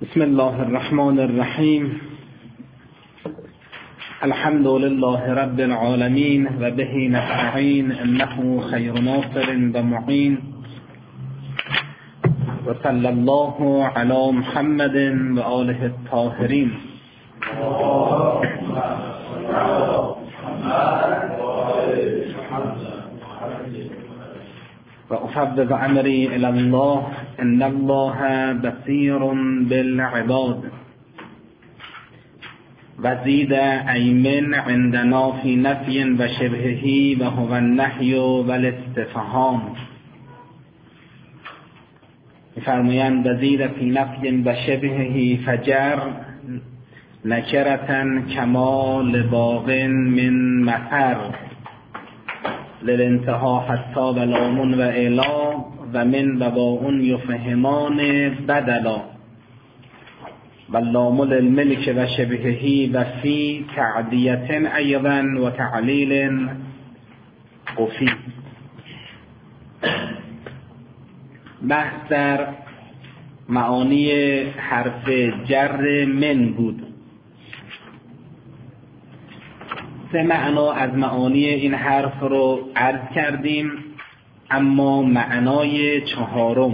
بسم الله الرحمن الرحیم. الحمد لله رب العالمین و به نستعین انه خیر ناصر و معین و صلی الله علی محمد و آله الطاهرین. و افوض امری الی الله ان الله بصیر بالعباد و زید ایمن عندنا فی نفی و شبهه و هو النهی و الاستفهام. می‌فرمایند و زید فی نفی و شبهه فجر نکرة کما لباغ من مطر للانتها حتی و لامون و اعلا و من و باون یفهمان بدلا و لام للملک و شبهه و فی تعدیة ایضا و تعلیل قفی. بحث در معانی حرف جر من بود. سه معنا از معانی این حرف رو عرض کردیم، اما معنای چهارم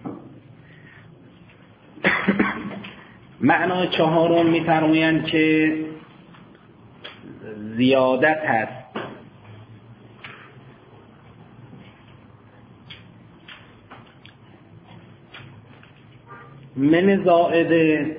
معنای چهارم می‌فرمایند که زیادت است. من زائده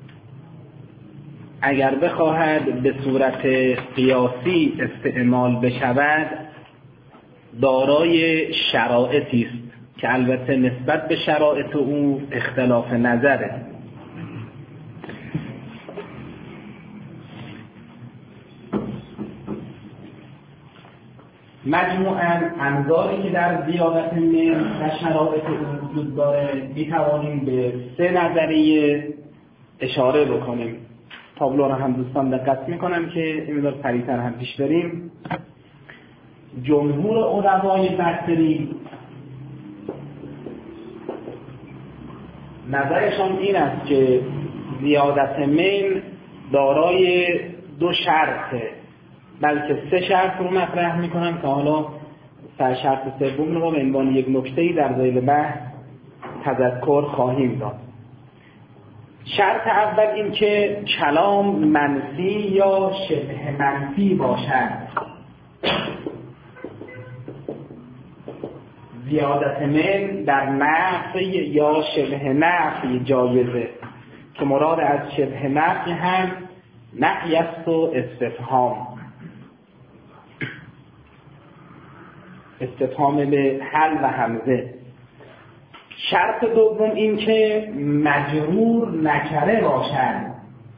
اگر بخواهد به صورت قیاسی استعمال بشود دارای شرایطی است که البته نسبت به شرایط او اختلاف نظره. مجموعاً انظاری که در زیادت من و شرایط او وجود داره میتوانیم به سه نظریه اشاره بکنیم. تابلو رو هم دوستان دقت میکنم که این مقدار سریعتر هم پیش بریم. جمهور علمای بصری نظرشان این است که زیادت من دارای دو شرطه، بلکه سه شرط رو مطرح میکنم که حالا شرط سوم رو به عنوان یک نکته‌ای در ذیل بحث تذکر خواهیم داد. شرط اول این که کلام منفی یا شبه منفی باشد. زیادت من در نفی یا شبه نفی جایزه که مراد از شبه نفی هم نفی است و استفهام به حل و همزه. شرط دوم این که مجرور نکره باشد،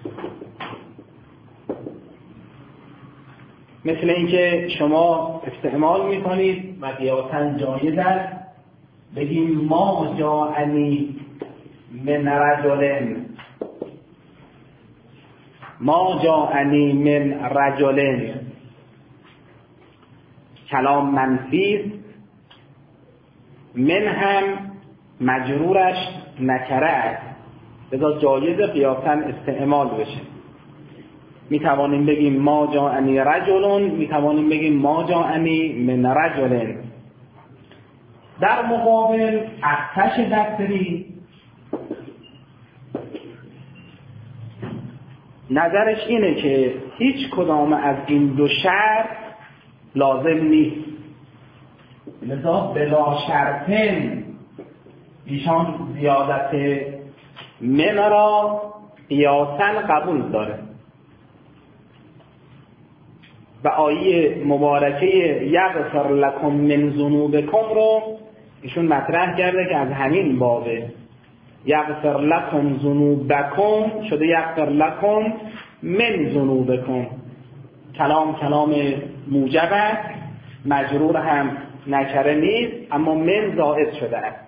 مثل اینکه شما استعمال میکنید و قیاساً جایز است بگیم ما جاءنی من رجل، ما جاءنی من رجل. کلام منفی، من هم مجرورش نکره است، لذا جایز قیاساً استعمال بشه. می توانیم بگیم ما جاءنی رجل، می توانیم بگیم ما جاءنی من رجل. در مقابل اختش بصری نظرش اینه که هیچ کدام از این دو شرط لازم نیست، لذا بلا شرطن ایشان زیادت من را قیاساً قبول داره و آیه مبارکه یغفر لکم من ذنوبکم رو ایشون مطرح کرده که از همین بابه. یغفر لکم ذنوبکم شده یغفر لکم من ذنوبکم. کلام موجب است، مجرور هم نکره نیست، اما من زائد شده است.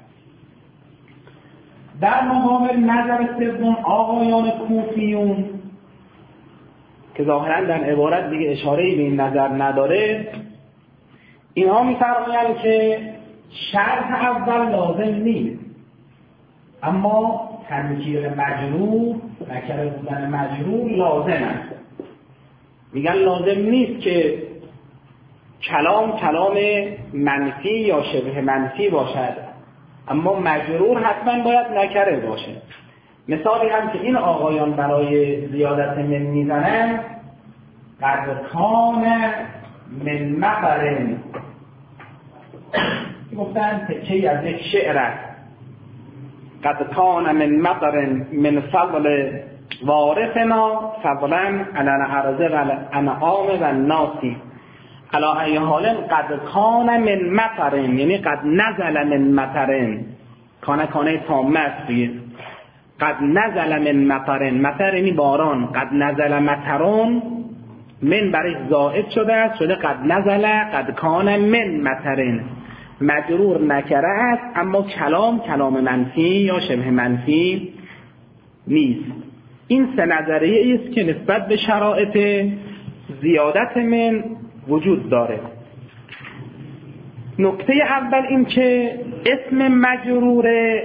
در مقابل نظر سوم آقایان کوفیون که ظاهراً در عبارت دیگه اشاره‌ای به این نظر نداره، اینها می‌فرمایند که شرط اول لازم نیست، اما تنکیر مجرور، نکره بودن مجرور لازم است. میگن لازم نیست که کلام منفی یا شبه منفی باشد، اما مجرور حتما باید نکره باشه. مثالی هم که این آقایان برای زیادت من میزنن، قد کان من مطر، گفتن تکه‌ای از یک شعر است. قد کان من مطر من فضل وارثنا فضلا علی الارض و الانعام و الناس. علی ای حال قد کان من مطر، یعنی قد نزل من مطر، کانه تامه است دیگه. قد نزل من مطر، مطر یعنی باران. قد نزل مطرون، من برای زائد شده است، شده قد نزل قد کان من مطر. مجرور نکره است، اما کلام منفی یا شبه منفی نیست. این سه نظریه است که نسبت به شرایط زیادت من وجود داره. نکته اول این که اسم مجرور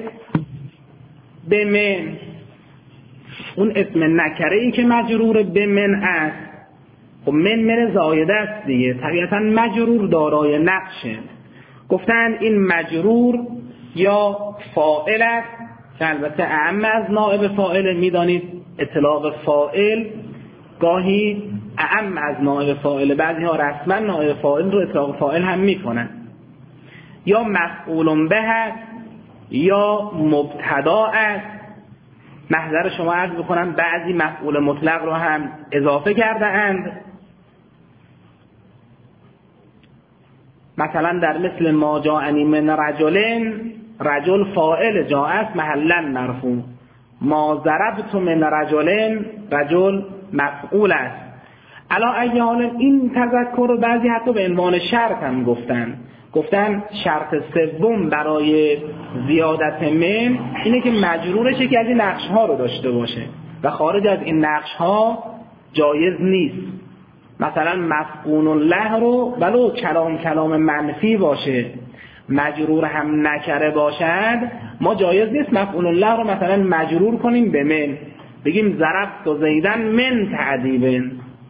به من، اون اسم نکره ای که مجرور به من است، خب من زایده است دیگه، طبیعتا مجرور دارای نقشه. گفتن این مجرور یا فاعل است که البته اعم از نائب فاعل، میدانید اطلاق فاعل گاهی اعم از نائب فاعل، بعضی ها رسما نائب فاعل رو اطلاق فاعل هم میکنن. یا مفعول به است یا مبتدا است. محضر شما عرض بکنم بعضی مفعول مطلق رو هم اضافه کرده اند، مثلا در مثل ما جاءنی من رجلین، رجل فاعل جاء است محلا مرفوع. ما ضربت من رجلین، رجل مفعول است. علا ای حال این تذکر رو بعضی حتی به عنوان شرط هم گفتن شرط سوم برای زیادت من اینه که مجرورش یکی از این نقش ها رو داشته باشه و خارج از این نقش ها جایز نیست. مثلا مفعول له رو ولو کلام منفی باشه، مجرور هم نکره باشد، ما جایز نیست مفعول له رو مثلا مجرور کنیم به من، بگیم ضربت زیدن من تعذیبن،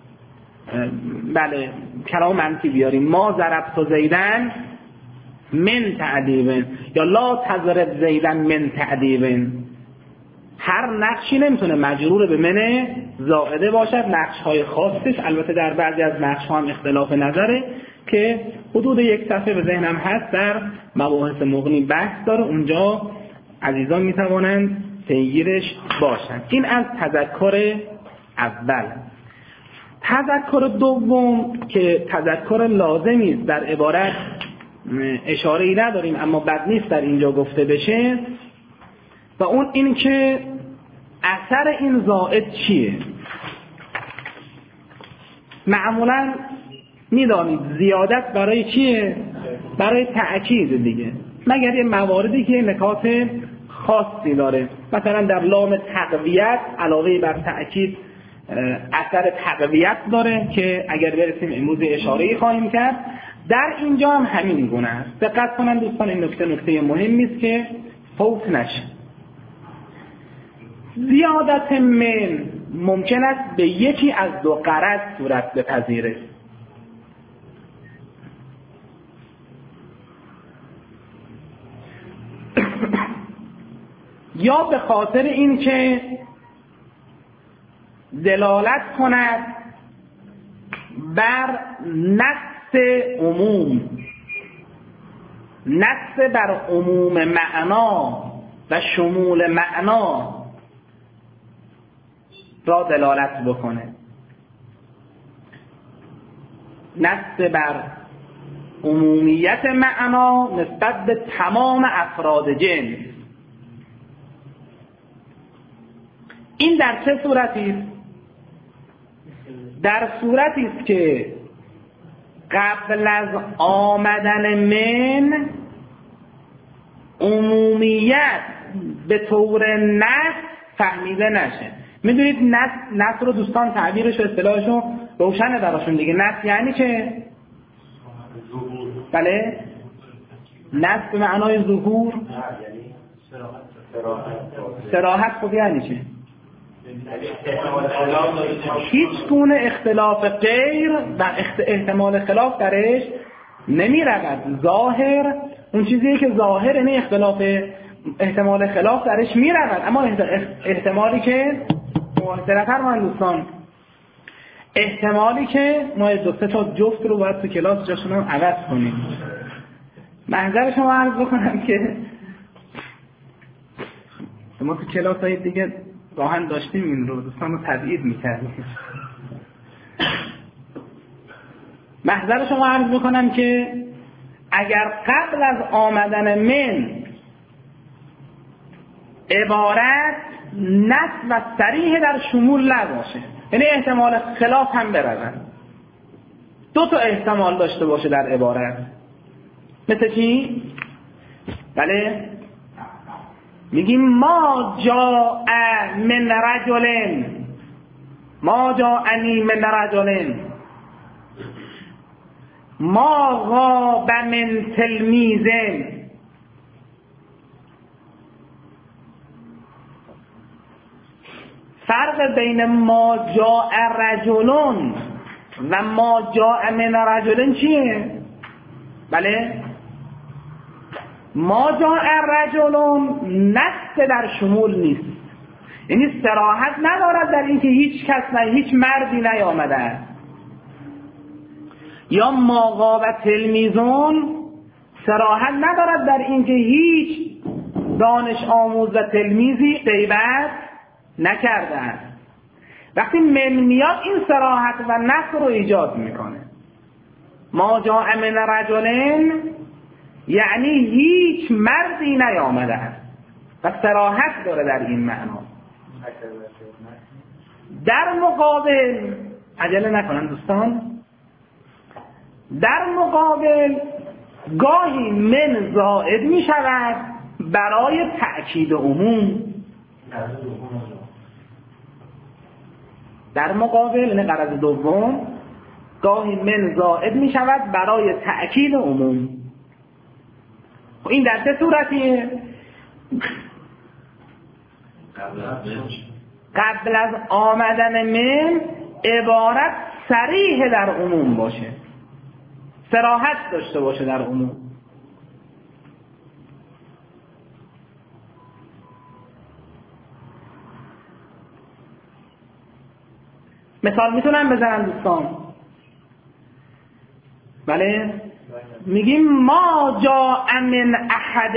بله کلام منفی بیاریم، ما ضربت زیدن من تعذیبن، یا لا تضرب زیدن من تعذیبن. هر نقشی نمیتونه مجرور به من زائده باشد، نقش های خاصش البته در بعضی از نقش ها هم اختلاف نظره که حدود یک صفحه به ذهنم هست، در مباحث مغنی بحث داره، اونجا عزیزان میتوانند پیگیرش باشند. این از تذکر اول. تذکر دوم که تذکر لازمی است، در عبارت اشاره ای نداریم اما بد نیست در اینجا گفته بشه، و اون این که اثر این زائد چیه. معمولا میدانید زیادت برای چیه؟ برای تأکید دیگه، مگر یه مواردی که نکات خاصی داره، مثلا در لام تقویت علاوه بر تأکید اثر تقویت داره که اگر برسیم امروز اشاره‌ای خواهیم کرد. در اینجا هم همین گونه است. دقت کنن دوستان، این نکته مهمی است که فوت نشه. زیادت من ممکن است به یکی از دو غرض صورت بپذیره. یا به خاطر اینکه دلالت کند بر نص عموم، نص بر عموم معنا و شمول معنا را دلالت بکنه، نص بر عمومیت معنا نسبت به تمام افراد جنس. این در چه صورتی است؟ در صورتی است که قبل از آمدن من عمومیت به طور نص فهمیده نشه. میدونید نص رو دوستان تعبیرش و اصطلاحشو روشنه براشون دیگه. نص یعنی که بله نص به معنای ظهور، صراحت خب یعنی چه؟ هیچ گونه اختلاف غیر و احتمال خلاف درش نمی رود. ظاهر اون چیزیه که ظاهر اینه، احتمال خلاف درش می رود، اما احتمالی که محترم‌تر من دوستان، احتمالی که ما 2-3 تا جفت رو باید تو کلاس جاشون رو عوض کنیم. محضر شما عرض بکنم که ما تو کلاس های دیگه راهن داشتیم این رو، دوستان رو تبعید میکردیم. محضر شما عرض بکنم که اگر قبل از آمدن من عبارت نص و صریح در شمول نباشه، یعنی احتمال خلاف هم برود، 2 تا احتمال داشته باشه در عبارت. مثل چی؟ بله میگیم ما جاء من رجل، ما جاءنی من رجل، ما غاب من تلمیذ. فرق بین ما جاء رجلون و ما جاء من رجل چیه؟ بله ما جاء رجلون نص در شمول نیست، یعنی صراحت ندارد در اینکه هیچ کس هیچ مردی نیامده است. یا ما غاب تلمیذون صراحت ندارد در اینکه هیچ دانش آموز و تلمیذی غیبت نکرده است. وقتی من میاد این صراحت و نص رو ایجاد میکنه. ما جاء من رجلین یعنی هیچ مردی نیامده است و صراحت داره در این معنا. در مقابل عجله نکنن دوستان، در مقابل گاهی من زائد می شود برای تأکید عموم. در مقابل این غرض دوم، گاهی من زائد می شود برای تأکید عموم. این در چه صورتیه؟ قبل از آمدن من عبارت صریح در عموم باشه، صراحت داشته باشه در عموم. مثال میتونم بزنم دوستان؟ بله میگیم ما جاء من احد،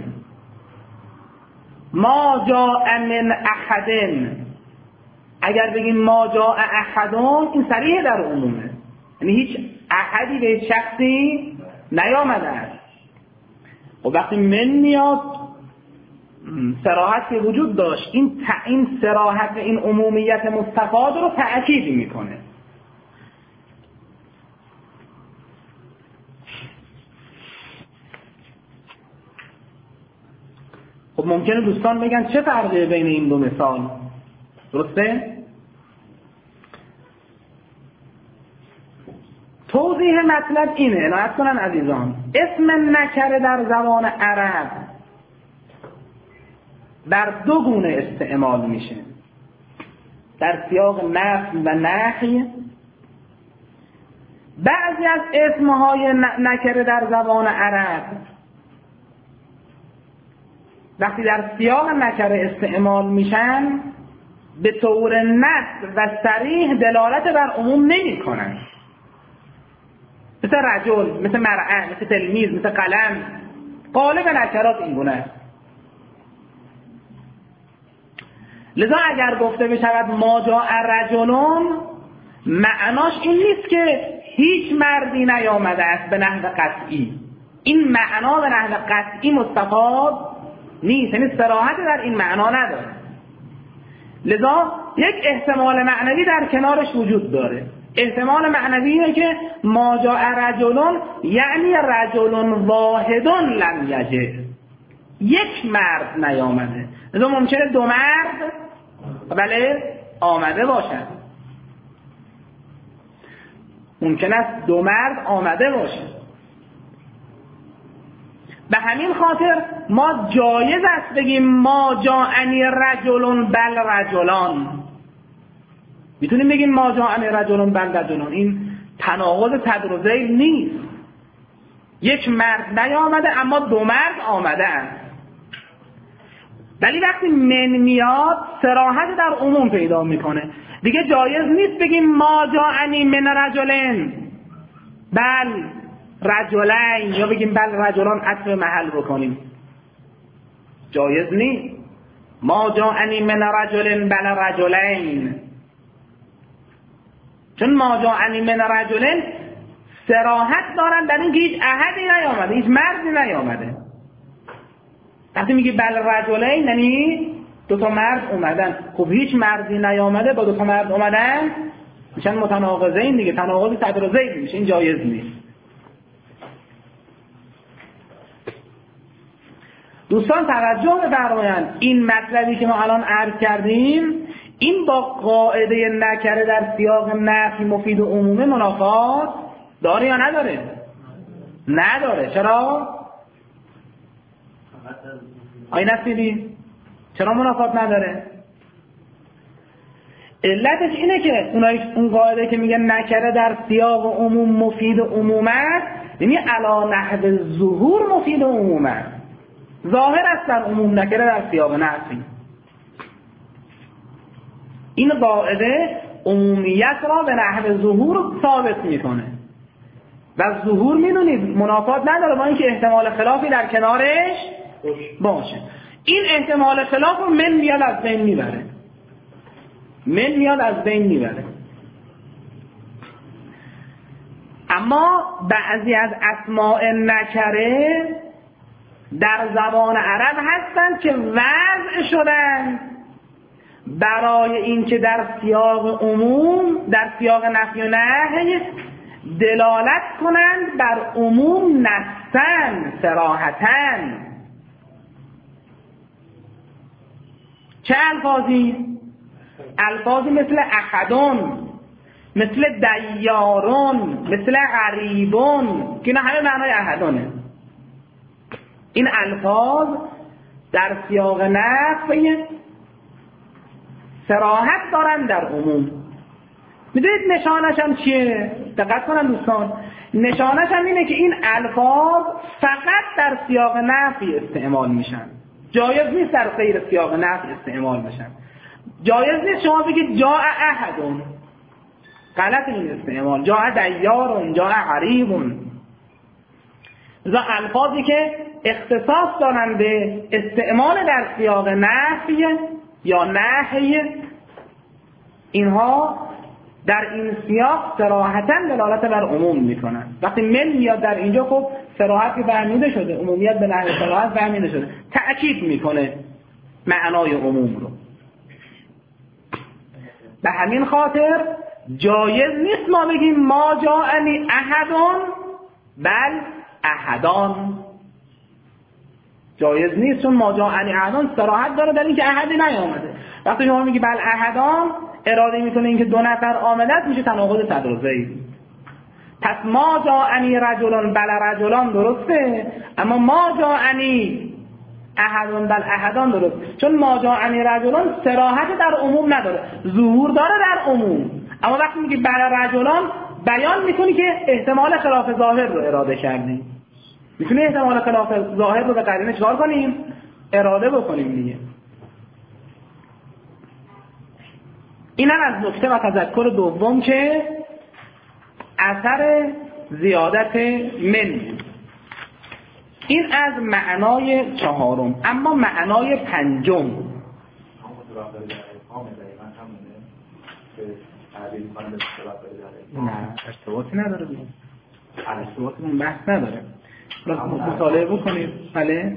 ما جاء من احد. اگر بگیم ما جاء احدون این صریح در عمومه، یعنی هیچ احدی به هیچ شخصی نیامده است. و وقتی من میاد صراحت که وجود داشت، این صراحت این عمومیت مستفاد رو تأکید میکنه. خب ممکنه دوستان بگن چه فرقی بین این دو مثال؟ درسته؟ توضیح مطلب اینه، عنایت کنن عزیزان. اسم نکره در زبان عرب در 2 گونه استعمال میشه، در سیاق نفی و نهی. بعضی از اسمهای نکره در زبان عرب وقتی در سیاق نکره استعمال میشن به طور نص و صریح دلالت بر عموم نمی کنن، مثل رجل، مثل مرأة، مثل تلمیذ، مثل قلم. غالب نکرات این گونه است. لذا اگر گفته بشود ما جاء رجلون، معناش این نیست که هیچ مردی نیامده است به نحو قطعی. این معنا به نحو قطعی مستفاد نیست، یعنی صراحت در این معنا نداره. لذا یک احتمال معنوی در کنارش وجود داره. احتمال معنوی اینه که ما جاء رجلون یعنی رجل واحد لم یجئ، یک مرد نیامده. لذا ممکنه 2 مرد بله آمده باشد، ممکن است 2 مرد آمده باشد. به همین خاطر ما جایز است بگیم ما جاءنی رجل بل رجلان. میتونیم بگیم ما جاءنی رجل بل رجلان. این تناقض صدر و ذیل نیست. یک مرد نیامده اما دو مرد آمده است. ولی وقتی من میاد صراحت در عموم پیدا میکنه. دیگه جایز نیست بگیم ما جاءنی من رجلین بل رجلین، یا بگیم بل رجلان عطف محل بکنیم. جایز نیست. ما جاءنی من رجلین بل رجلین، چون ما جاءنی من رجلین صراحت دارن در اینکه هیچ احدی نیامده، هیچ مردی نیامده. وقتی میگی بل رجلین یعنی دو تا مرد اومدن. خب هیچ مردی نیامده با دو تا مرد اومدن، میشن متناقضین دیگه، تناقض صدر و ذیل میشه. این جایز نیست. دوستان توجه بفرمایند، این مطلبی که ما الان عرض کردیم این با قاعده نکره در سیاق نفی مفید و عمومه منافات داره یا نداره؟ نداره. چرا؟ آی نصیبی چرا منافات نداره؟ علتش اینه که اون قاعده که میگه نکره در سیاق عموم مفید و عمومه، یعنی علی نحو ظهور مفید و عمومه، ظاهر است در عموم، نکره در سیاق نفی. این قاعده عمومیت را به نحو ظهور ثابت میکنه و ظهور میدونید منافات نداره با اینکه احتمال خلافی در کنارش باشه. این احتمال خلاف رو من میاد از بین میبره. من میاد از بین میبره. اما بعضی از اسماء نکره در زبان عرب هستند که وضع شدن برای اینکه در سیاق عموم، در سیاق نفی و نهی دلالت کنند بر عموم نصاً صراحتاً. چه الفاظی؟ الفاظی مثل احدون، مثل دیارون، مثل غریبون، که اینا همه معنای احدونه. این الفاظ در سیاق نفی صراحت دارن در عموم. میدونید نشانش هم چیه؟ دقت کنن دوستان، نشانش هم اینه که این الفاظ فقط در سیاق نفی استعمال میشن. جایز نیست در غیر سیاق نفی استعمال بشن. جایز نیست شما بگید جاء احدون، غلط این استعمال. جاء دیارون، جاء غریبون. لذا الفاظی که اختصاص دارن به استعمال در سیاق نفی یا نهی، اینها در این سیاق صراحتاً دلالت بر عموم میکنن. وقتی من میاد در اینجا خب صراحت فهمیده شده، عمومیت به نحو صراحت فهمیده شده، تأکید میکنه معنای عموم رو. به همین خاطر جایز نیست ما بگیم ما جاءنی احدون بل احدان. جایز نیست، چون ما جاءنی احدان صراحت داره در اینکه احدی نیامده. وقتی شما میگی بل احدان اراده میکنه اینکه دو نفر آمده، میشه تناقض صدر و ذیل. پس ما جاءنی رجلان بل رجلان درسته، اما ما جاءنی احدون بل احدان درست، چون ما جاءنی رجلان صراحت در عموم نداره، ظهور داره در عموم. اما وقتی میگی بل رجلان بیان میکنی که احتمال خلاف ظاهر رو اراده کردی. میتونی احتمال خلاف ظاهر رو به قرینه چکار کنیم؟ اراده بکنیم دیگه. این هم از نکته و تذکر دوم که اثر زیادت من. این از معنای چهارم. اما معنای پنجم، نه ارتباطی نداره دیگه، ارتباطی اون بحث نداره. مطالعه بکنید. بله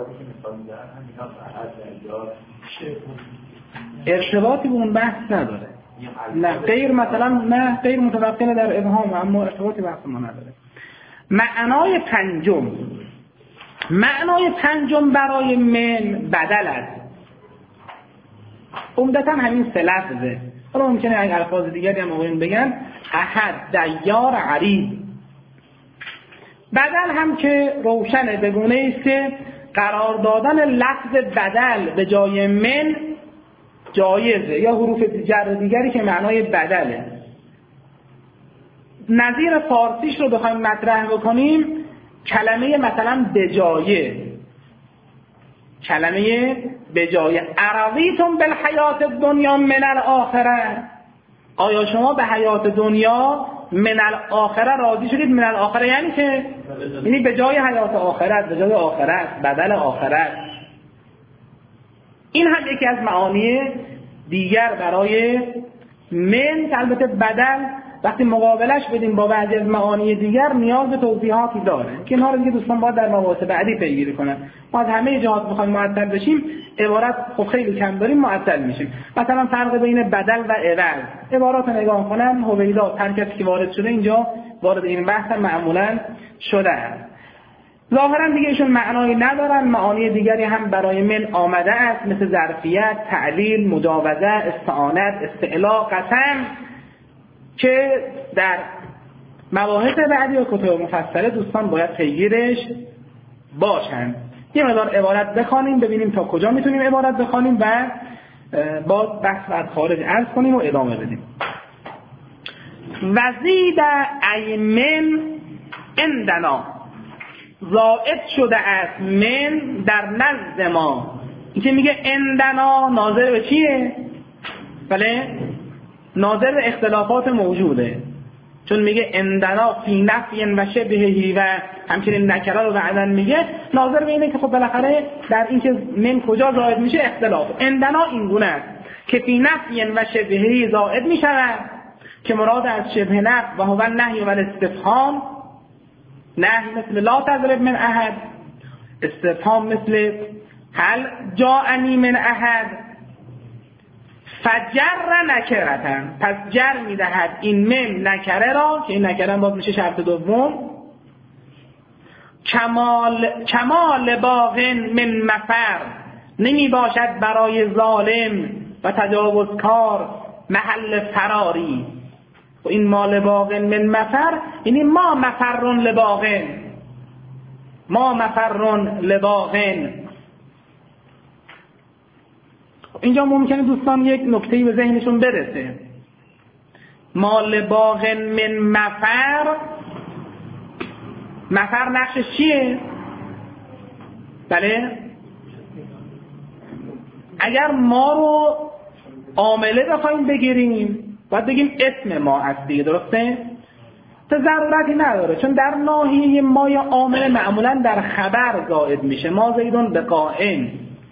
ارتباطی به اون بحث نداره. نه غیر مثلا نه غیر متوقع در ابهام، اما ارتباطی بحث ما نداره. معنای پنجم، معنای پنجم برای من بدل است. عمدتاً همین سه لفظه. حالا ممکنه اگه الفاظ دیگری هم آقایون بگن احد، دیار، غریب. بدل هم که روشنه به گونه است که قرار دادن لفظ بدل به جای من جایزه، یا حروف جر دیگری که معنای بدله. نظیر فارسیش رو بخوایم مطرح بکنیم، کلمه مثلا بجایه، کلمه بجایه، اراضیتم بالحیات الدنیا من الاخره، آیا شما به حیات دنیا من الاخره راضی شدید؟ من الاخره یعنی که یعنی به جای حیات آخرت، به جای آخرت، بدل آخرت. این هم یکی از معانی دیگر برای من، که البته بدل وقتی مقابلش بدیم با بعضی از معانی دیگر نیاز به توضیحاتی داره که اینا رو دیگه دوستان باید در مباحث بعدی پیگیری کنن. ما از همه جهات بخوایم معطل بشیم، عبارت خب خیلی کم داریم، معطل میشیم. مثلا فرق بین بدل و عوض، عبارات نگاه کنن هویدا ترکتی که وارد شده اینجا وارد این بحث معمولا شده است. ظاهرا دیگه ایشون معنایی ندارن، معانی دیگری هم برای من آمده است، مثل ظرفیت، تعلیل، مجاوزه، استعانت، استعلا، قسم، که در مباحث بعدی و کتب مفصله دوستان باید پیگیرش باشند. یه مقدار عبارت بخوانیم ببینیم تا کجا میتونیم عبارت بخوانیم و با بحث از خارج عرض کنیم و ادامه بدیم. وزید ایمن عندنا، زائد شده است من در نزد ما. این که میگه عندنا ناظر به چیه؟ بله، ناظر به اختلافات موجوده، چون میگه عندنا فی نفی و شبهه و همچنین نکره رو بعدن میگه، ناظر به اینه که خب بالاخره در این که من کجا زائد میشه اختلاف. عندنا این گونه است که فی نفی و شبهه زائد میشود، که مراد از شبه نفی و هو النهی و الاستفهام، نهی مثل لا تضرب من احد، استفهام مثل هل جاءنی من احد. فجر نکرتن، پس جر میدهد این من نکره را، که این نکره باز میشه شرط دوم. کمال باغن من مفر، نمی باشد برای ظالم و تجاوزکار محل فراری. و این مال باغن من مفر یعنی ما مفرون لباغن، ما مفرون لباغن. اینجا ممکنه دوستان یک نکته‌ای به ذهنشون برسه. مال باغن من مفر، مفر نقشش چیه؟ بله، اگر ما رو عامله بخوایم بگیریم باید بگیم اسم ما هست دیگه، درسته؟ تا ضرورتی نداره، چون در ناحیه ما یا عامله معمولا در خبر زائد میشه، ما زیدون به قائم.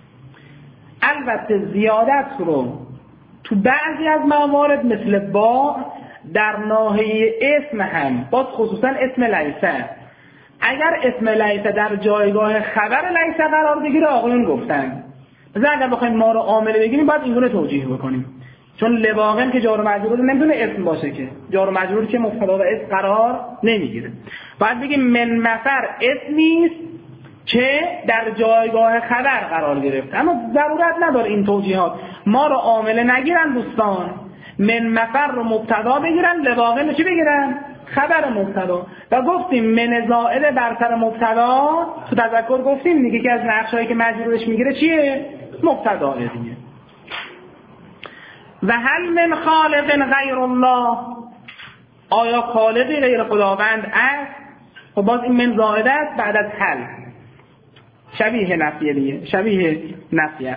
البته زیادت رو تو بعضی از موارد مثل با در ناحیه اسم هم، باز خصوصا اسم لیسه، اگر اسم لیسه در جایگاه خبر لیسه قرار بگیره آقایون گفتن مثلا اگر بخوایم ما رو عامله بگیریم باید اینگونه توجیه بکنیم، چون لباغن که جار و مجرور نمیتونه اسم باشه، که جار و مجرور که مبتدا و اسم قرار نمیگیره. باید بگیم من مفر اسم نیست که در جایگاه خبر قرار گرفت، اما ضرورت نداره این توجیهات. ما رو عامله نگیرن دوستان، من مفر رو مبتدا بگیرن، لباغن رو چی بگیرن؟ خبر مبتدا. و گفتیم من زائد بر سر مبتدا، تو تذکر گفتیم دیگه که از نقشایی که مجرورش میگیره چیه؟ مبتدا دیگه. و هل من خالق غیر الله، آیا خالقی غیر خداوند است؟ خب باز این من زائد است بعد از هل، شبیه نفیه دیگه، شبیه نفیه.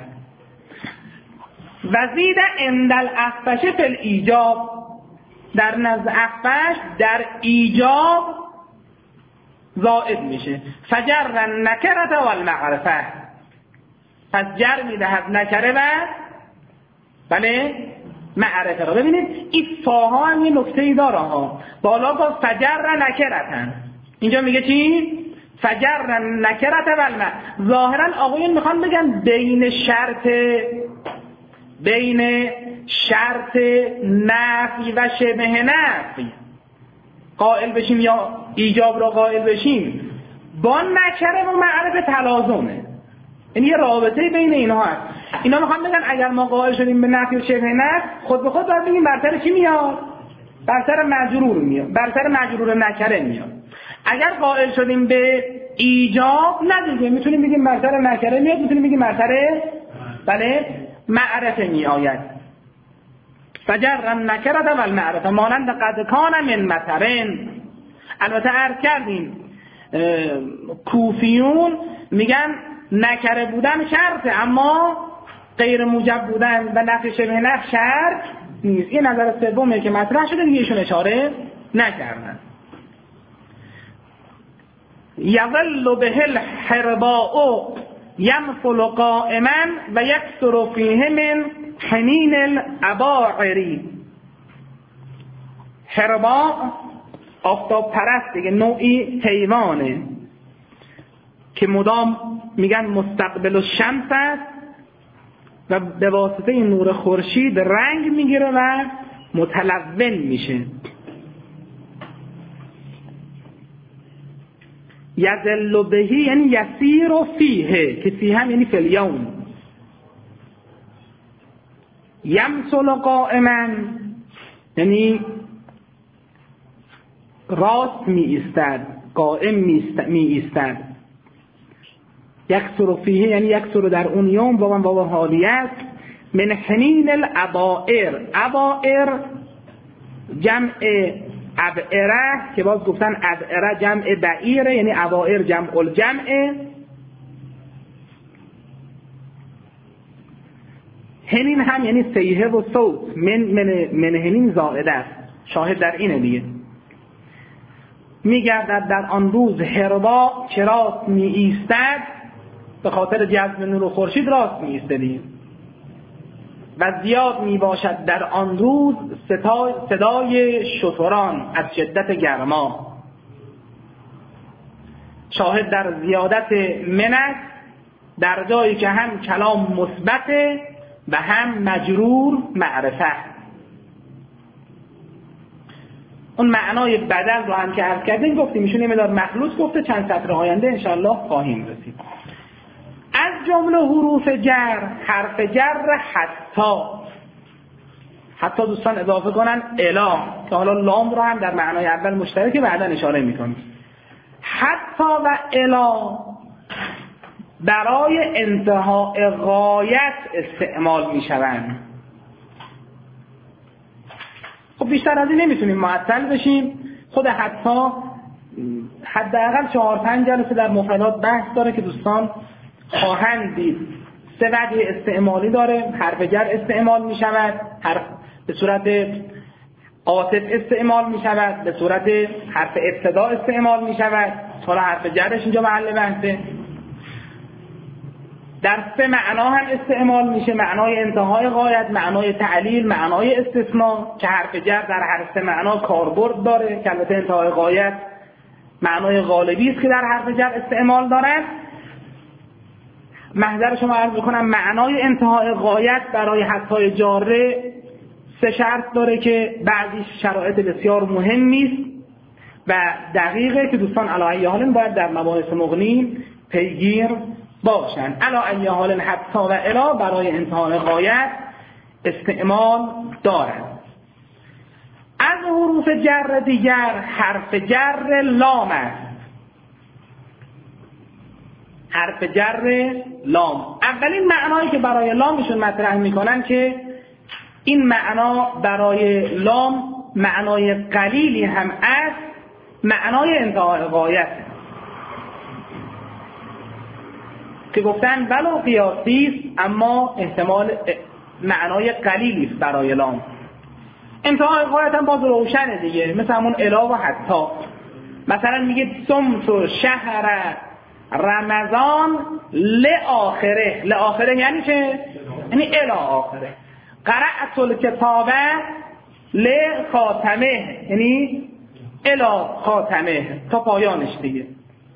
وزید عند الاخفش فی الایجاب، در نزد اخفش در ایجاب زائد میشه. فجر نکرت و المعرفه، پس جر میدهد نکره و بله معرفه را. ببینید این فاها هم یه نکته‌ای داره ها، بالا با فجر نکرتن، اینجا میگه چی؟ فجر نکرت و المعرفه. ظاهرا آقایون میخوان بگن بین شرط نفی و شبه نفی قائل بشیم یا ایجاب را قائل بشیم، با نکره و معرفه تلازمه، یعنی یه رابطه بین اینها هست. اینا میخوام بگن اگر ما قائل شدیم به نفی و شبه نفی، خود به خود باید بگیم بر سر چی میاد؟ بر سر مجرور میاد، بر سر مجرور نکره میاد. اگر قائل شدیم به ایجاب ندیگه میتونیم بگیم مصدر نکره میاد، میتونیم بگیم مصدر بله معرفه می آید. فجر نکره و المعرفه مانند قد کان من مطرن. البته عرض کردیم کوفیون میگن نکره بودن شرطه اما غیر موجب بودن و نفی شبه نفی شرط نیست. این نظر سومیه که مطرح شده دیگه ایشون اشاره نکردن. یظل به الحرباء یمثل قائما و یکثر فیه من حنین الاباعر. حرباء آفتاب پرست دیگه، نوعی حیوانه که مدام میگن مستقبل الشمس است و به واسطه نور خورشید رنگ میگیره و متلون میشه. یذل بهی یعنی یسیر فیه، که فیه هم یعنی فی الیوم. یمثل قائما یعنی راست می ایستد، قائم می ایستد. یکثر فیه یعنی یکثر در اون یوم با حالیت. من حنین الابائر، ابائر جمع ابعره که باز گفتن ابعره جمع بعیره، یعنی ابائر جمع الجمع. حنین هم یعنی سیحه و صوت. من حنین زائده است، شاهد در اینه دیگه. میگردد در آن روز حربا که راست می ایستد، به خاطر جذب نور خورشید راست می ایستدیم. و زیاد می باشد در آن روز صدای شتران از شدت گرما. شاهد در زیادت منت در جایی که هم کلام مثبت و هم مجرور معرفه. اون معنای بدل رو هم که عرض کردیم گفتیم، ایشون یه مقدار مخلوط گفته، چند سطر آینده انشاءالله خواهیم رسید. از جمله حروف جر حرف جر حتی دوستان اضافه کنن الا، که حالا لام رو هم در معنای اول مشترکه بعدا اشاره میکنیم. حتی و الا برای انتهای غایت استعمال میشوند. خب بیشتر از این نمیتونیم معطل بشیم. خود حداقل 4-5 جلسه در مفردات بحث داره که دوستان خواهند دید. 3 وجه استعمالی داره. حرف جر استعمال می شود، به صورت عاطف استعمال می شود، به صورت حرف ابتدا استعمال می شود. حالا حرف جرش اینجا محل بحثه. در 3 معنا هم استعمال میشه: معنای انتهای غایت، معنای تعلیل، معنای استثناء، که حرف جر در هر 3 معنا کاربرد داره، که البته انتهای غایت معنای غالبی است که در حرف جر استعمال دارد. محضر شما عرض بکنم معنای انتهای غایت برای حذف‌های جاره 3 شرط داره که بعضی شرایط بسیار مهمی است و دقیقه که دوستان علی ای حال باید در مباحث مغنی پیگیر باشند. علی ای حال حتی و الا برای انتهای غایت استعمال دارد. از حروف جر دیگر حرف جر لام است. حرف جر لام، اولین معنایی که برای لامشون مطرح میکنن که این معنا برای لام معنای قلیلی هم است، معنای انتهای غایت، که گفتن ولو قیاسی است اما احتمال معنای قلیلی است برای لام. انتهای غایت هم باز روشنه دیگه، مثل همون الا و حتی. مثلا میگه صمت شهر رمضان لآخره. لآخره یعنی چه؟ یعنی الی آخره. قرأت الکتاب لخاتمه یعنی الی خاتمه، تا پایانش دیگه.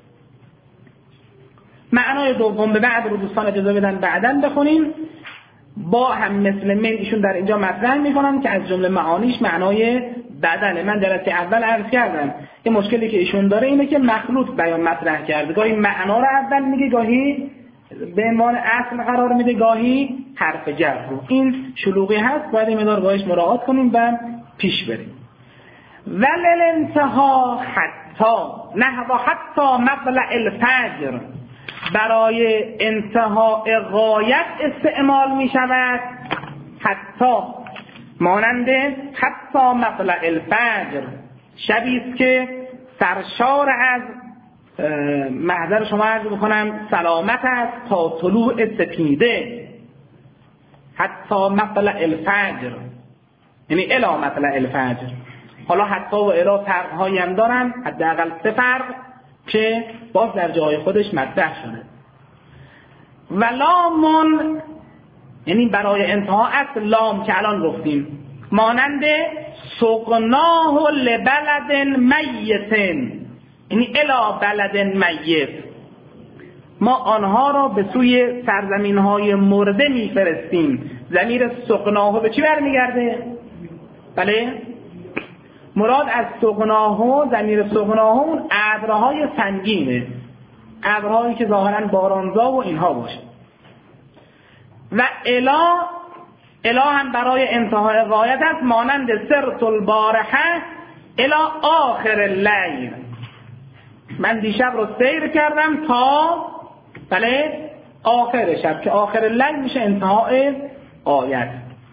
معنای دوم به بعد رو دوستان اجازه بدن بعداً بخونیم، با هم مثل من ایشون در اینجا مطرح میکنن که از جمله معانیش معنای بدله. من جلسه اول عرض کردم یه مشکلی که ایشون داره اینه که مخلوط بیان مطرح کرده، گاهی معنا رو اول میگه، گاهی به عنوان اصل قرار میده، گاهی حرف جر رو. این شلوغی هست، باید این مقدار باهاش مراعات کنیم و پیش بریم. ولل انتها حتی، نحو حتی مطلع الفجر برای انتهای غایت استعمال می شود، حتی مانند حتی مطلع الفجر، شبی است که سرشار از محضر شما عرض بکنم سلامت است تا طلوع سپیده، حتی مطلع الفجر یعنی الی مطلع الفجر. حالا حتی و الی فرق‌هایی هم دارن، حداقل 3 فرق که باز در جای خودش مطرح شده. و لامون یعنی برای انتها اصل لام که الان گفتیم، مانند سقناه لبلد میت یعنی الی بلد میت، ما آنها را به سوی سرزمین‌های مرده می‌فرستیم. ضمیر سقناه به چی برمیگرده؟ بله، مراد از سقناه، ضمیر سقناه اون ابرهای سنگینه، ابرهایی که ظاهراً بارانزا و اینها باشه. و الی هم برای انتهای غایت است، مانند سرت البارحه الی آخر اللیل، من دیشب رو سیر کردم تا بله آخر شب، که آخر اللیل میشه انتهای غایت.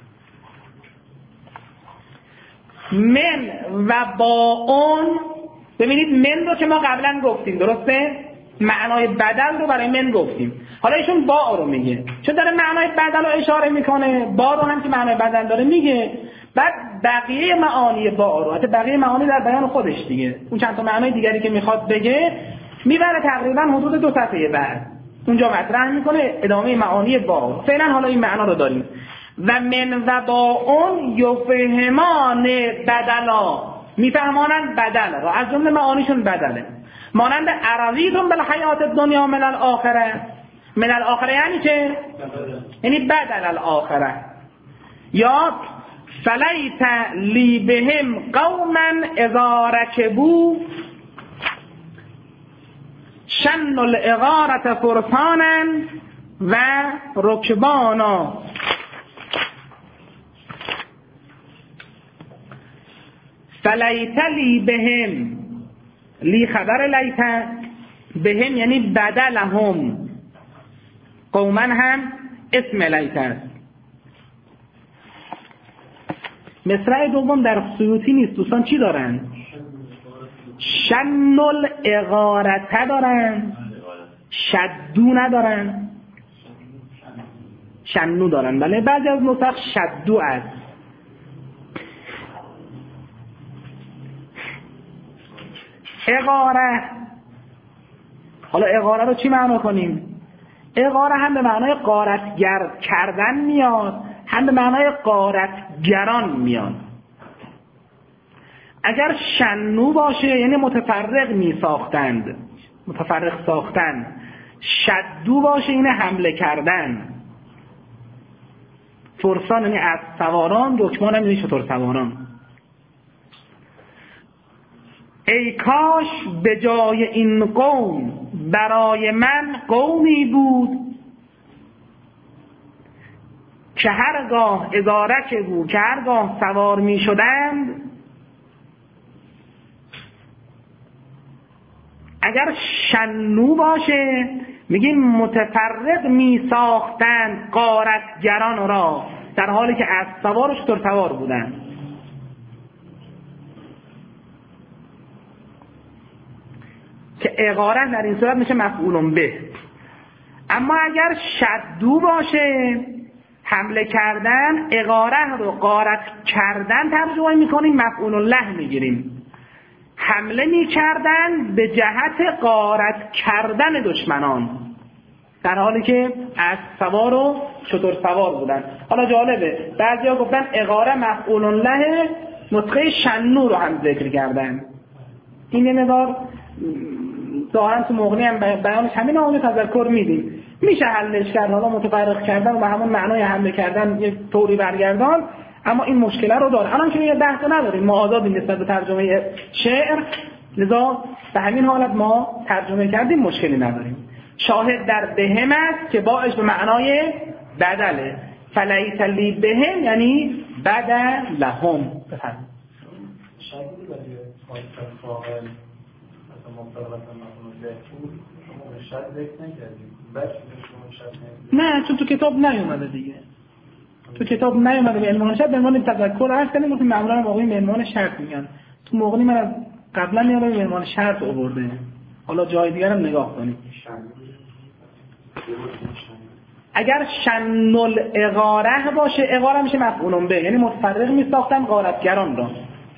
من و با اون، ببینید من رو که ما قبلا گفتیم درسته؟ معنای بدل رو برای من گفتیم، حالا ایشون با رو میگه، چون داره معنای بدل رو اشاره میکنه، با رو هم که معنای بدل داره میگه، بعد بقیه معانی با رو، حتی بقیه معانی در بیان خودش دیگه، اون چند تا معنای دیگری که میخواد بگه میبره تقریبا حدود 2 صفحه بعد اونجا مطرح میکنه ادامه معانی با. فعلا حالا این معنا رو داریم. و من و با اون یفهمان بدلا، میفهمانند بدل را، از جمله معانیشون بدله، مانند اراضیتون بالحیات الدنیا من الاخره. من الاخره یعنی چه؟ یعنی بدل الاخره. یا فلیت لی بهم قوما اذا رکبو شن الاغارت فرسانا و رکبانا. فلیت لی بهم، لی خبر لیت، بهم یعنی بدلهم، قوما هم اسم لیت است. مصرع دوم در سیوطی نیست دوستان، چی دارن؟ شن الاغارت دارن، شدو ندارن، شنو دارن. بله بعضی از نسخ شدو است. اغاره، حالا اغاره رو چی معنا کنیم؟ اغاره هم به معنای غارتگر کردن میاد، هم به معنای غارتگران میاد. اگر شنو باشه یعنی متفرق می ساختند، متفرق ساختن. شدو باشه یعنی حمله کردن. فرسان یعنی از سواران، رکبان هم یعنی شتر سواران. ای کاش به جای این قوم برای من قومی بود که هرگاه ادارک بود، که هرگاه سوار می شدند، اگر شنو باشه میگیم متفرق می ساختند غارتگران را، در حالی که از سوار و شتر سوار بودند. که اغاره در این صورت میشه مفعول به. اما اگر شدو باشه حمله کردن، اغاره رو غارت کردن ترجمه میکنیم، مفعول له میگیریم. حمله میکردن به جهت غارت کردن دشمنان، در حالی که از سوار و شتر سوار بودن. حالا جالبه بعضیا گفتن اغاره مفعول له، نطقه شنو رو هم ذکر کردن. این یه مقدار ظاهرا تو مغنی هم بیانش همین آمده تذکر میدیم، میشه حلش کرد، حالا متفرق کردن و همون معنای حمله کردن یه طوری برگردان، اما این مشکل رو داره. الان که یه بحث نداریم، ما آزادیم نسبت به ترجمه شعر، لذا به همین حالت ما ترجمه کردیم، مشکلی نداریم. شاهد در بهم است که باش به معنای بدله. فلیت لی بهم یعنی بدل لهم. بفرمایید. نه چون تو کتاب نیومده دیگه. تو کتاب نیومده به عنوان شرط، به عنوان تذکر هست. کردیم گفتیم معمولا واقعی به عنوان شرط میگن. تو مغنی من از قبلا میاد به عنوان شرط آورده. حالا جای دیگر هم نگاه کنید. اگر شن الاغاره باشه، اغاره میشه مفعول به، یعنی متفرق میساختن غارتگران را.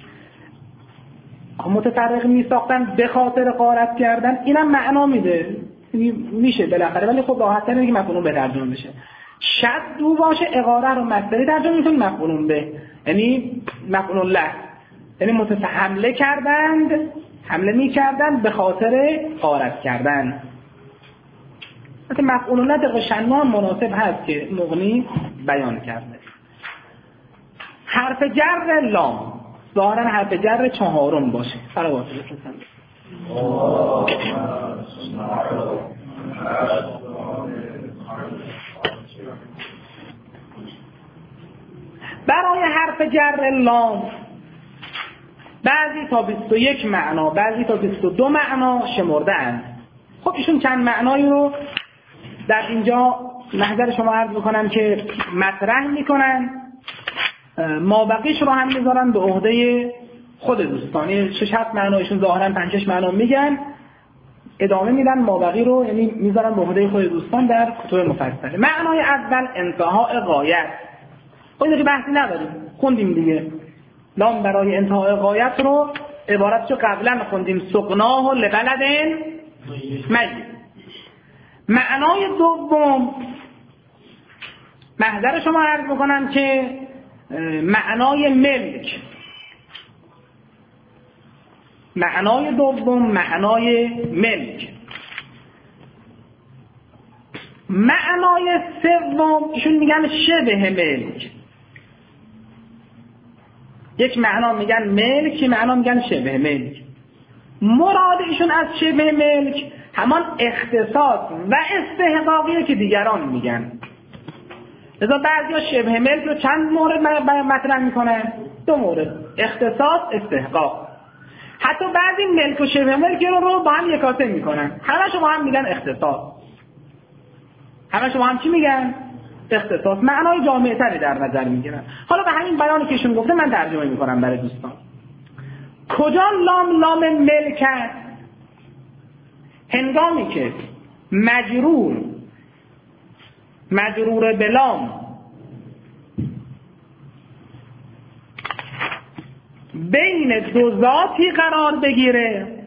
متفرق میساختن به خاطر غارت کردن، اینم معنا میده، میشه بالاخره، ولی خب راحت تره که مفعول به ترجمه بشه. شد دو باشه، اغاره رو مصدری ترجمه میکنیم مفعول به، یعنی مفعول له، یعنی حمله کردند، حمله میکردند به خاطر غارت کردن. مثل مفعول له دقیق شنما مناسب هست که مغنی بیان کرده. حرف جر لام ظاهرا حرف جر چهارم باشه. صلوات بفرستند. برای حرف جر لام بعضی تا 21 معنا، بعضی تا 22 معنا شمرده اند. خب ایشون چند معنایی رو در اینجا محضر شما عرض بکنم که مطرح میکنن، مابقیش رو هم میذارن به عهده خود دوستانی. 6-7 معنایشون ظاهرا 5-6 معنا میگن، ادامه میدن مابقی رو، یعنی میذارن به عهده خود دوستان در کتب مفصله. معنای اول انتهای غایت. خب که بحثی نداریم، خوندیم دیگه. لام برای انتهای غایت رو عبارتشو قبلا خوندیم، سقناه لبلد میت. معنای دوم محضر شما عرض بکنم که معنای ملک. معنای دوم معنای ملک. معنای سوم ایشون میگن شبه ملک. یک معنا میگن ملک، یک معنا میگن شبه ملک. مراد ایشون از شبه ملک همان اختصاص و استحقاقیه که دیگران میگن. لذا بعضیا شبه ملک رو چند مورد مطرح میکنن؟ 2 مورد، اختصاص، استحقاق. حتی بعضی ملک و شبه ملک رو با هم یکاسه میکنن، همه شما هم میگن اختصاص، همه شما هم چی میگن؟ اختصاص. معنای جامع تری در نظر میگیرن. حالا به همین بیانی که ایشون گفته من ترجمه میکنم برای دوستان. کجا لام ملک است؟ هنگامی که مجرور به لام بین 2 ذاتی قرار بگیره،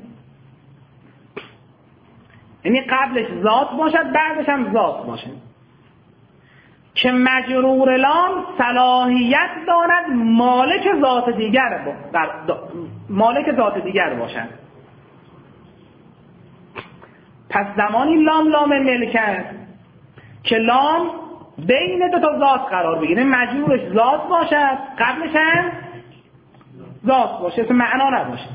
یعنی قبلش ذات باشد بعدش هم ذات باشه، که مجرور لام صلاحیت دارد مالک ذات دیگر باشد. پس زمانی لام ملک است که لام بین 2 ذات قرار بگیره، مجرورش ذات باشد قبلش هم ذات باشه، اسم معنا نباشه.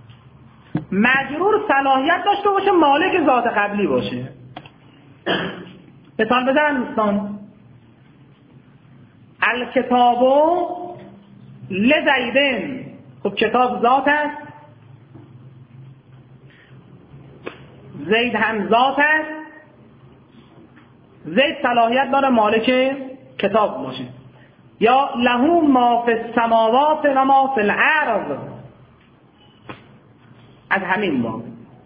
مجرور صلاحیت داشته باشه مالک ذات قبلی باشه. مثال بزنم دوستان. الکتابو لزیدن، خب کتاب ذات است، زید هم ذات است، زید صلاحیت داره مالک کتاب باشه. یا له ما فی السماوات و ما فی الارض، از همین باب.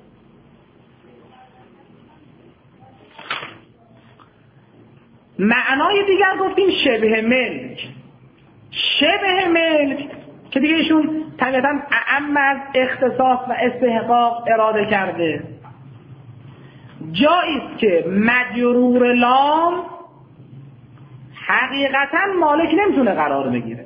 معنای دیگر گفتیم شبه ملک. شبه ملک که دیگه ایشون طبیعتاً اعم از اختصاص و استحقاق اراده کرده، جایی است که مجرور لام حقیقتاً مالک نمیتونه قرار بگیره.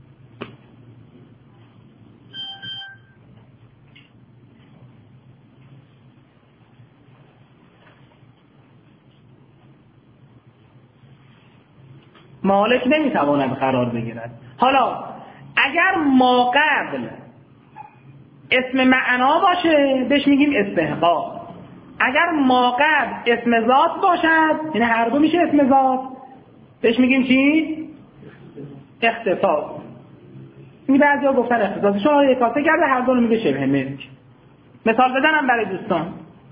مالک نمیتواند قرار بگیرد. حالا اگر ما قبل اسم معنا باشه بهش میگیم استحقاق. اگر ما قبل اسم ذات باشد، یعنی هر دو میشه اسم ذات، بهش میگیم چی؟ اختصاص. این بعضیا گفتن اختصاص، شما یک کاسه کرده هر دو رو میگه شبه ملک. مثال بزنم برای دوستان.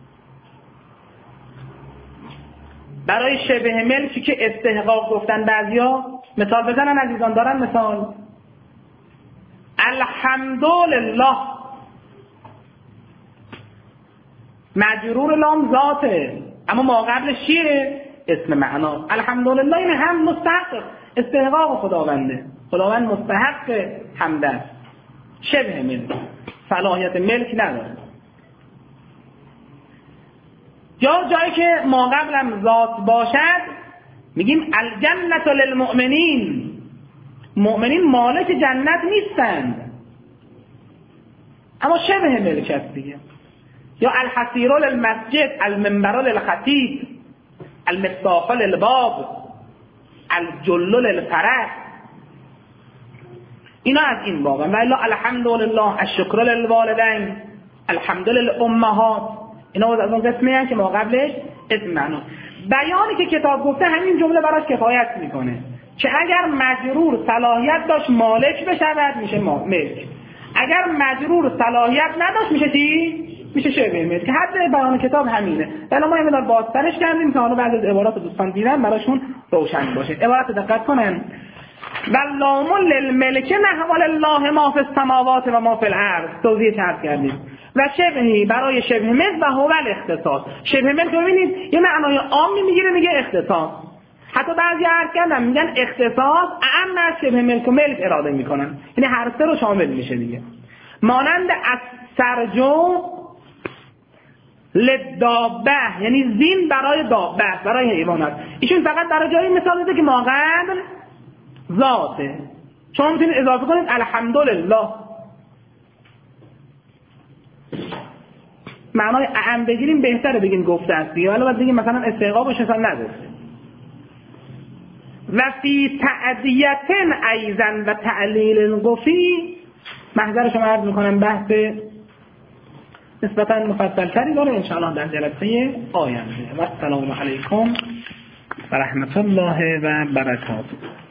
برای شبه ملکی که استحقاق گفتن بعضیا مثال بزنن عزیزان، دارن مثال. الحمدلله، مجرور لام ذاته، اما ما قبلش چیه؟ اسم معنا. الحمدلله این هم مستحق استحقاق خداونده، خداوند مستحق حمد است. شبه ملک، صلاحیت ملک نداره. یا جایی که ما قبلم ذات باشد میگیم الجنة للمؤمنین، مؤمنین مالک جنت نیستند اما شبه ملک است دیگه. یا الحصیر للمسجد، المنبر للخطیب، المفتاح للباب، الجل للفرس. اینا از این بابا. و الا الحمدلله، الشکر للوالدین، الحمد للامهات، اینا از اون قسمی هست که ما قبلش اسم معنا. بیانی که کتاب گفته همین جمله براش کفایت میکنه که اگر مجرور صلاحیت داشت مالک بشود میشه ملک، اگر مجرور صلاحیت نداشت میشه چی؟ میشه شبه ملک. حد بیان کتاب همینه. ولی ما اینو بازترش کردیم که حالا بعضی از عبارات دوستان دیدن براشون روشن باشه. عبارت دقت کنن. واللام للملک نحو الله ما فی السماوات و ما فی الارض، توضیح کردیم. و شبهی برای شبه ملک و هو الاختصاص. شبه ملک ببینید یه معنای عامی میگیره، میگه اختصاص. حتی بعضی عرض کردن میگن اختصاص اعم از شبه ملک و ملک اراده میکنن، یعنی هر سه رو شامل میشه دیگه. مانند از سرجو لدابه، یعنی زین برای دابه، برای حیوانات. ایشون فقط برای جایی مثال بده که ما قبل ذاته. شما میتونید اضافه کنید الحمدلله. معنای اعم بگیریم بهتره بگیم گفته است دیگه، ولی باید بگیم مثلا استحقاقش اصلا نگفته. و فی تعدیتن ایزن و تعلیل قفی، محضر شما عرض میکنم بحث نسبتا مفصل تری داره انشاءالله در جلسه آینده. و السلام علیکم و رحمت الله و برکاته.